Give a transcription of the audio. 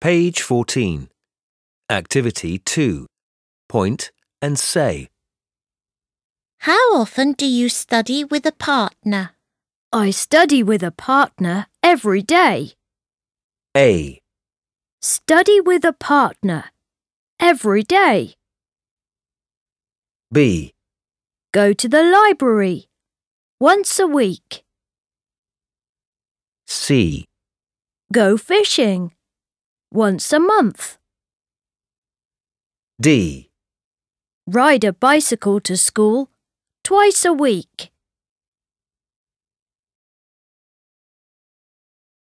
Page 14. Activity 2. Point and say. How often do you study with a partner? I study with a partner every day. A. Study with a partner every day. B. Go to the library once a week. C. Go fishing once a month. D. Ride a bicycle to school twice a week.